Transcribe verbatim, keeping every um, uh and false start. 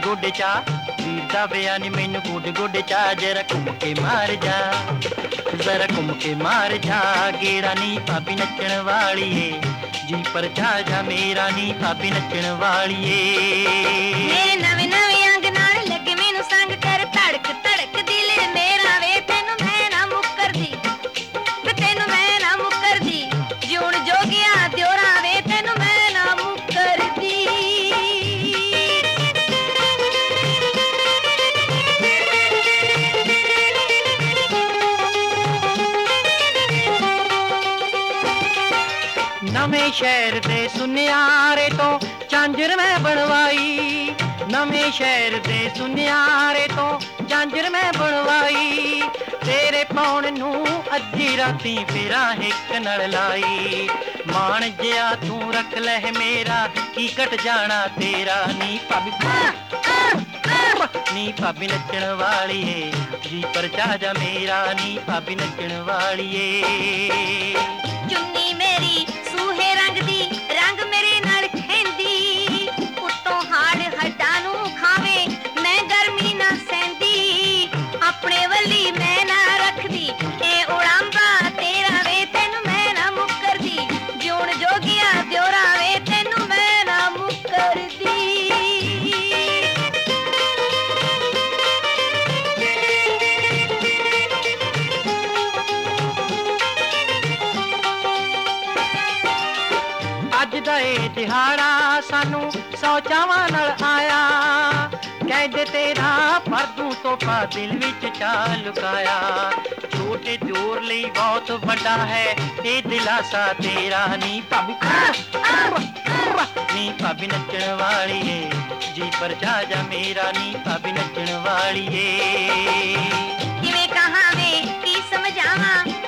ਗੋਡੇ ਚਾ ਵੀਰ ਦਾ ਵਿਆਹ ਨੀ ਮੈਨੂੰ ਗੋਡੇ ਗੋਡੇ ਚਾ ਜਰਾ ਘੁੰਮ ਕੇ ਮਾਰ ਜਾ ਜ਼ਰਾ ਘੁੰਮ ਕੇ ਮਾਰ ਜਾ ਗੇੜਾ ਨੀ ਭਾਬੀ ਨੱਚਣ ਵਾਲੀਏ ਜੀ ਪਰ ਜਾ ਜਾ ਮੇਰਾ ਨੀ ਭਾਬੀ ਨੱਚਣ ਵਾਲੀਏ ਮੇਰੇ ਨਵੇਂ ਨਵੇਂ ਅੰਗ ਨਾਲ ਲੱਗੇ ਮੈਨੂੰ ਸੰਗ ਕਰ ਧੜਕ ਧੜਕ ਦਿਲ ਮੇਰਾ ਵੇ ਤੈਨੂੰ ਮੈਂ ਨਾ ਮੁੱਕਰਦੀ ਵੇ ਤੈਨੂੰ ਮੈਂ ਨਾ ਮੁੱਕਰਦੀ ਜਿਉਣ ਜੋਗਿਆ ਦਿਓਰਾ ਵੇ ਤੈਨੂੰ ਮੈਂ ਨਾ ਮੁੱਕਰਦੀ ਨਵੇਂ ਸ਼ਹਿਰ ਦੇ ਸੁਨਿਆਰੇ ਤੋਂ ਝਾਂਜਰ ਮੈਂ ਬਣਵਾਈ ਨਵੇਂ ਸ਼ਹਿਰ ਦੇ ਸੁਨਿਆਰੇ ਤੋਂ ਝਾਂਜਰ ਮੈਂ ਬਣਵਾਈ ਤੇਰੇ ਪਾਉਣ ਨੂੰ ਅੱਧੀ ਰਾਤੀ ਫੇਰਾ ਹਿੱਕ ਨਾਲ ਲਾਈ ਮਾਣ ਜਿਆ ਤੂੰ ਰੱਖ ਲੈ ਮੇਰਾ ਕੀ ਘਟ ਜਾਣਾ ਤੇਰਾ ਨੀ ਭਾਬੀ ਨੀ ਭਾਬੀ ਨੱਚਣ ਵਾਲੀਏ ਜੀ ਪਰ ਜਾ ਜਾ ਮੇਰਾ ਨੀ ਭਾਬੀ ਨੱਚਣ ਵਾਲੀਏ ਚੁੰਨੀ ਮੇਰੀ ਸੂਹੇ ਰੰਗ ਦੀ ਰੰਗ ਮੇਰੇ ਨਾਲ ਖੈਂਦੀ ਉੱਤੋਂ ਹਾੜ ਹੱਡਾਂ ਨੂੰ ਖਾਵੇ ਮੈਂ ਗਰਮੀ ਨਾ ਸਹਿੰਦੀ ਆਪਣੇ ਵੱਲੀ ਮੈਂ ਨਾ ਰੱਖਦੀ ਇਹ ਉੜਾਂਬਾ ਤੇਰਾ ਵੇ ਤੈਨੂੰ ਮੈਂ ਨਾ ਮੁੱਕਰਦੀ ਜਿਉਣ ਜੋਗਿਆ ਦਿਓਰਾ ਵੇ ਤੈਨੂੰ ਮੈਂ ਨਾ ਮੁੱਕਰਦੀ ਅੱਜ ਦਾ ਇਹ ਦਿਹਾੜਾ ਸਾਨੂੰ ਸੌ ਚਾਵਾਂ ਨਾਲ ਆਇਆ ਕਹਿੰਦੇ ਤੇਰਾ ਪਰ ਤੂੰ ਤੋਹਫਾ ਦਿਲ ਵਿੱਚ ਚਾ ਲੁਕਾਇਆ ਛੋਟੇ ਦਿਓਰ ਲਈ ਬਹੁਤ ਵੱਡਾ ਹੈ ਇਹ ਦਿਲਾਸਾ ਤੇਰਾ ਨੀ ਭਾਬੀ ਨੀ ਭਾਬੀ ਨੱਚਣ ਵਾਲੀਏ ਜੀ ਪਰ ਜਾ ਜਾ ਮੇਰਾ ਨੀ ਭਾਬੀ ਨੱਚਣ ਵਾਲੀਏ ਕਿਵੇਂ ਕਹਾਂ ਵੇ ਕੀ ਸਮਝਾਵਾਂ